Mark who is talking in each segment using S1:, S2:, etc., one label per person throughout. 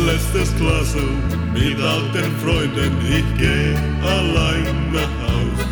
S1: letztes Glas mit alten Freunden, ich geh allein nach Haus.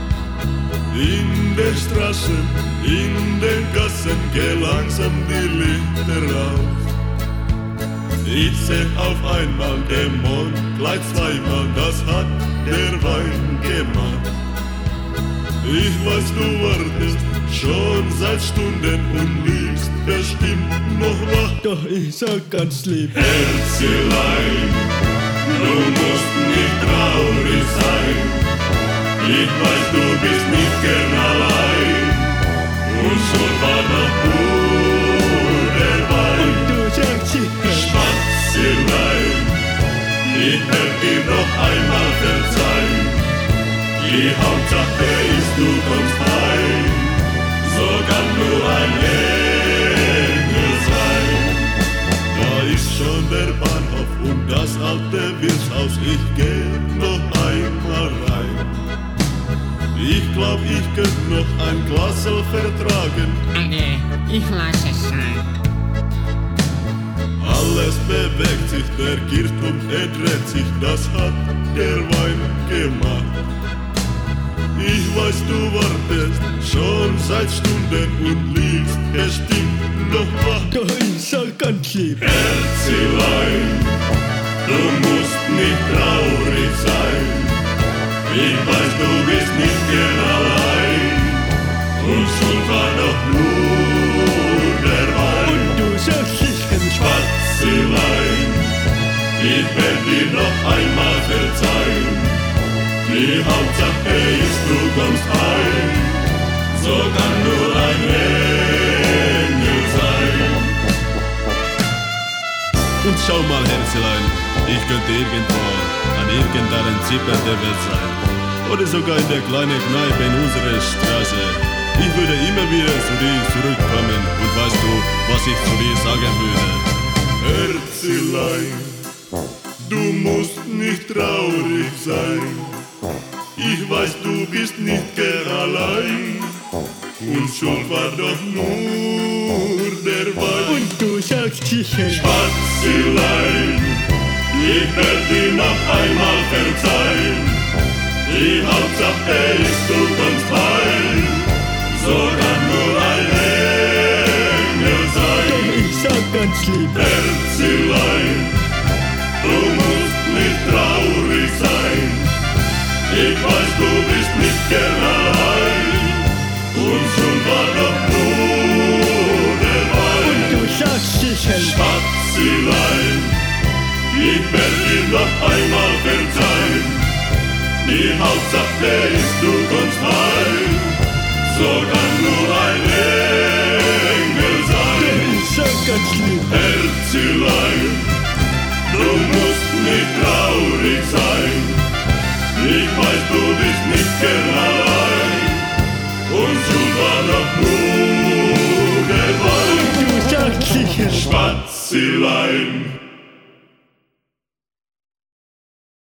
S1: In den Straßen, in den Gassen, geh langsam die Lichter aus. Ich seh auf einmal den Mond, gleich zweimal, das hat der Wein gemacht. Ich weiß, du wartest schon seit Stunden und liegst bestimmt noch wach.
S2: Doch ich sag ganz lieb:
S1: Herzelein, du musst nicht traurig sein. Ich weiß, du bist nicht gern allein. Und schon war noch nur der Wein.
S2: Und du sagst
S1: Spatzelein, ich werd dir noch einmal verzeihen. Die Hauptsache ist, du kommst heim. So kann nur ein Engel sein. Da ist schon der Bahnhof und das alte Wirtshaus. Ich geh noch einmal rein. Ich glaub, ich könnt noch ein Glasl vertragen.
S3: Nee, ich lass es sein.
S1: Alles bewegt sich, der Kirchturm dreht sich, das hat der Wein gemacht. Ich weiß, du wartest schon seit Stunden und liegst bestimmt noch wach.
S2: Doch ich sag ganz lieb:
S1: Herzelein, du musst nicht traurig sein. Ich weiß, du bist nicht gern allein. Und schon war doch nur der Wein.
S2: Und du sagst
S1: Spatzelein, ich werd dir noch einmal verzeihen. Die Hauptsache ist, du kommst heim. So kann nur ein Engel sein.
S4: Und schau mal, Herzelein, ich könnte irgendwo an irgendeinem Zipfel der Welt sein. Oder sogar in der kleinen Kneipe in unserer Straße. Ich würde immer wieder zu dir zurückkommen. Und weißt du, was ich zu dir sagen würde?
S1: Herzelein, du musst nicht traurig sein. Ich weiß, du bist nicht gern allein. Und schon war doch nur der Wein.
S2: Und du sagst sicher:
S1: Spatzelein, ich werd dir noch einmal verzeihen. Die Hauptsache ist, du kommst heim. So kann nur ein Engel sein.
S2: Doch ich sag ganz lieb:
S1: Herzelein, du musst nicht traurig sein. Ich weiß, du bist nicht gern allein. Und schon war doch nur der Wein.
S2: Und du sagst sicher:
S1: Spatzelein, ich werd dir noch einmal verzeihen. Die Hauptsache ist, du kommst heim. So kann nur ein Engel sein.
S2: Ich sag ganz lieb:
S1: Herzelein, du musst nicht traurig sein. Ich weiß, du bist nicht gern allein. Und schon war noch nur der Wein.
S2: Du sagst sicher:
S1: Spatzelein.